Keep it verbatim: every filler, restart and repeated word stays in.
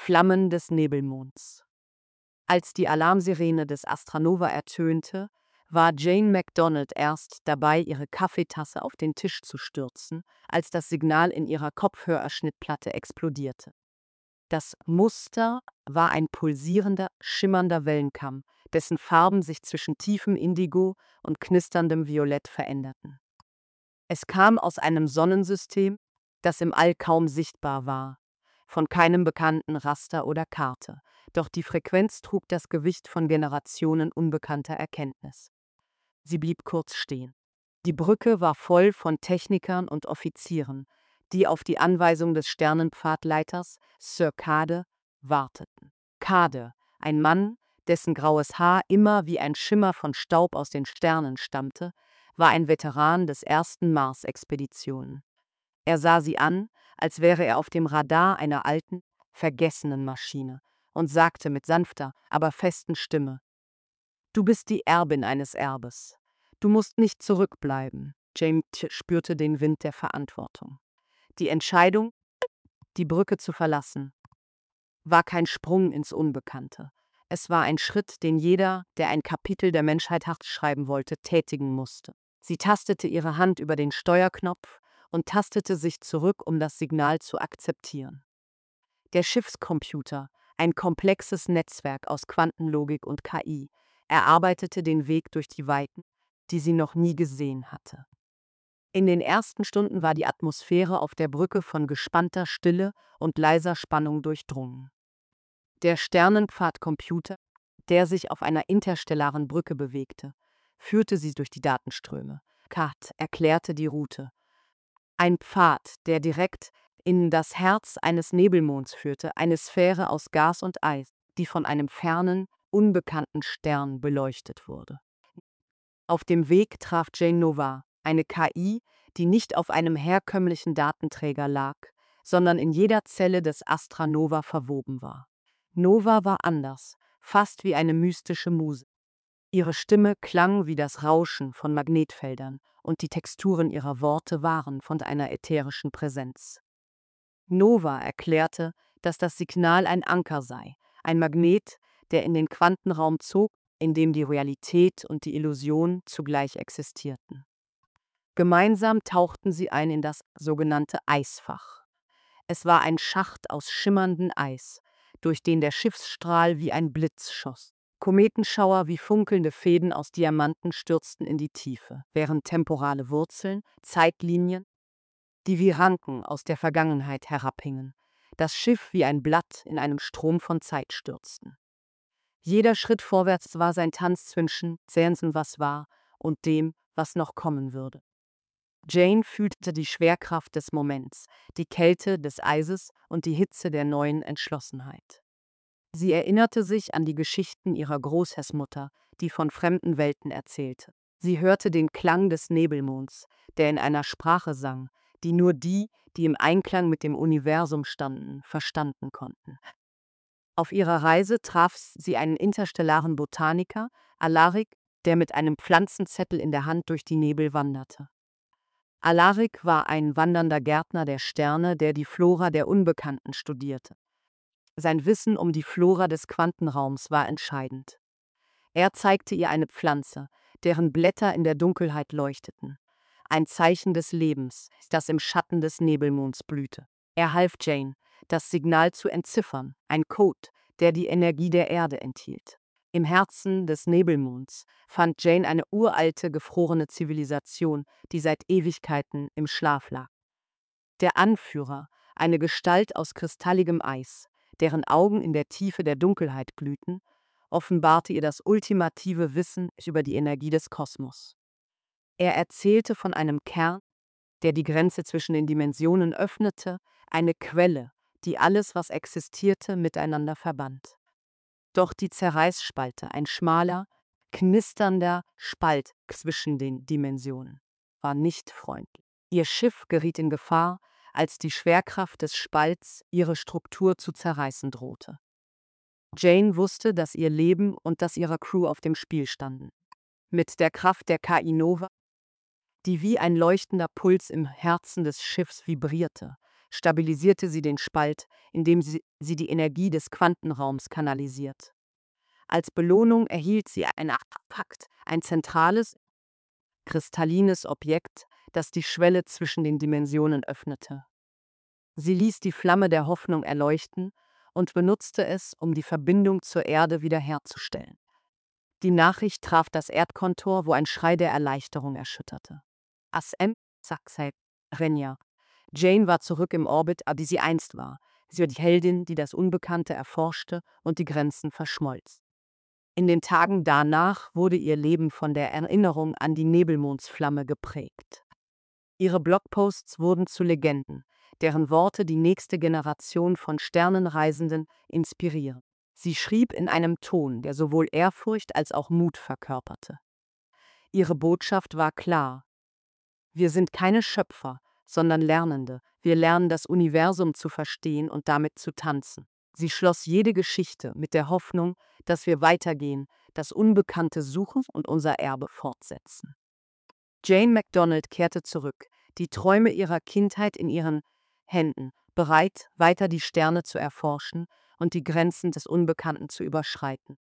Flammen des Nebelmonds. Als die Alarmsirene des Astranova ertönte, war Jane McDonald erst dabei, ihre Kaffeetasse auf den Tisch zu stürzen, als das Signal in ihrer Kopfhörerschnittplatte explodierte. Das Muster war ein pulsierender, schimmernder Wellenkamm, dessen Farben sich zwischen tiefem Indigo und knisterndem Violett veränderten. Es kam aus einem Sonnensystem, das im All kaum sichtbar war, von keinem bekannten Raster oder Karte, doch die Frequenz trug das Gewicht von Generationen unbekannter Erkenntnis. Sie blieb kurz stehen. Die Brücke war voll von Technikern und Offizieren, die auf die Anweisung des Sternenpfadleiters, Sir Cade, warteten. Cade, ein Mann, dessen graues Haar immer wie ein Schimmer von Staub aus den Sternen stammte, war ein Veteran des ersten Mars-Expeditionen. Er sah sie an, als wäre er auf dem Radar einer alten, vergessenen Maschine, und sagte mit sanfter, aber festen Stimme: »Du bist die Erbin eines Erbes. Du musst nicht zurückbleiben.« Jane spürte den Wind der Verantwortung. Die Entscheidung, die Brücke zu verlassen, war kein Sprung ins Unbekannte. Es war ein Schritt, den jeder, der ein Kapitel der Menschheit schreiben wollte, tätigen musste. Sie tastete ihre Hand über den Steuerknopf und tastete sich zurück, um das Signal zu akzeptieren. Der Schiffscomputer, ein komplexes Netzwerk aus Quantenlogik und K I, erarbeitete den Weg durch die Weiten, die sie noch nie gesehen hatte. In den ersten Stunden war die Atmosphäre auf der Brücke von gespannter Stille und leiser Spannung durchdrungen. Der Sternenpfadcomputer, der sich auf einer interstellaren Brücke bewegte, führte sie durch die Datenströme. Cade erklärte die Route. Ein Pfad, der direkt in das Herz eines Nebelmonds führte, eine Sphäre aus Gas und Eis, die von einem fernen, unbekannten Stern beleuchtet wurde. Auf dem Weg traf Jane Nova, eine K I, die nicht auf einem herkömmlichen Datenträger lag, sondern in jeder Zelle des Astranova verwoben war. Nova war anders, fast wie eine mystische Muse. Ihre Stimme klang wie das Rauschen von Magnetfeldern und die Texturen ihrer Worte waren von einer ätherischen Präsenz. Nova erklärte, dass das Signal ein Anker sei, ein Magnet, der in den Quantenraum zog, in dem die Realität und die Illusion zugleich existierten. Gemeinsam tauchten sie ein in das sogenannte Eisfach. Es war ein Schacht aus schimmerndem Eis, durch den der Schiffsstrahl wie ein Blitz schoss. Kometenschauer wie funkelnde Fäden aus Diamanten stürzten in die Tiefe, während temporale Wurzeln, Zeitlinien, die wie Ranken aus der Vergangenheit herabhingen, das Schiff wie ein Blatt in einem Strom von Zeit stürzten. Jeder Schritt vorwärts war sein Tanz zwischen dem, was war, und dem, was noch kommen würde. Jane fühlte die Schwerkraft des Moments, die Kälte des Eises und die Hitze der neuen Entschlossenheit. Sie erinnerte sich an die Geschichten ihrer Großherzmutter, die von fremden Welten erzählte. Sie hörte den Klang des Nebelmonds, der in einer Sprache sang, die nur die, die im Einklang mit dem Universum standen, verstanden konnten. Auf ihrer Reise traf sie einen interstellaren Botaniker, Alaric, der mit einem Pflanzenzettel in der Hand durch die Nebel wanderte. Alaric war ein wandernder Gärtner der Sterne, der die Flora der Unbekannten studierte. Sein Wissen um die Flora des Quantenraums war entscheidend. Er zeigte ihr eine Pflanze, deren Blätter in der Dunkelheit leuchteten. Ein Zeichen des Lebens, das im Schatten des Nebelmonds blühte. Er half Jane, das Signal zu entziffern, ein Code, der die Energie der Erde enthielt. Im Herzen des Nebelmonds fand Jane eine uralte, gefrorene Zivilisation, die seit Ewigkeiten im Schlaf lag. Der Anführer, eine Gestalt aus kristalligem Eis, deren Augen in der Tiefe der Dunkelheit glühten, offenbarte ihr das ultimative Wissen über die Energie des Kosmos. Er erzählte von einem Kern, der die Grenze zwischen den Dimensionen öffnete, eine Quelle, die alles, was existierte, miteinander verband. Doch die Zerreißspalte, ein schmaler, knisternder Spalt zwischen den Dimensionen, war nicht freundlich. Ihr Schiff geriet in Gefahr, als die Schwerkraft des Spalts ihre Struktur zu zerreißen drohte. Jane wusste, dass ihr Leben und das ihrer Crew auf dem Spiel standen. Mit der Kraft der K I Nova, die wie ein leuchtender Puls im Herzen des Schiffs vibrierte, stabilisierte sie den Spalt, indem sie, sie die Energie des Quantenraums kanalisiert. Als Belohnung erhielt sie ein Artefakt, ein zentrales, kristallines Objekt, das die Schwelle zwischen den Dimensionen öffnete. Sie ließ die Flamme der Hoffnung erleuchten und benutzte es, um die Verbindung zur Erde wiederherzustellen. Die Nachricht traf das Erdkontor, wo ein Schrei der Erleichterung erschütterte. Asem, Saxel, Renja. Jane war zurück im Orbit, wie sie einst war. Sie war die Heldin, die das Unbekannte erforschte und die Grenzen verschmolz. In den Tagen danach wurde ihr Leben von der Erinnerung an die Nebelmondsflamme geprägt. Ihre Blogposts wurden zu Legenden, deren Worte die nächste Generation von Sternenreisenden inspirieren. Sie schrieb in einem Ton, der sowohl Ehrfurcht als auch Mut verkörperte. Ihre Botschaft war klar: Wir sind keine Schöpfer, sondern Lernende. Wir lernen, das Universum zu verstehen und damit zu tanzen. Sie schloss jede Geschichte mit der Hoffnung, dass wir weitergehen, das Unbekannte suchen und unser Erbe fortsetzen. Jane McDonald kehrte zurück, die Träume ihrer Kindheit in ihren Händen, bereit, weiter die Sterne zu erforschen und die Grenzen des Unbekannten zu überschreiten.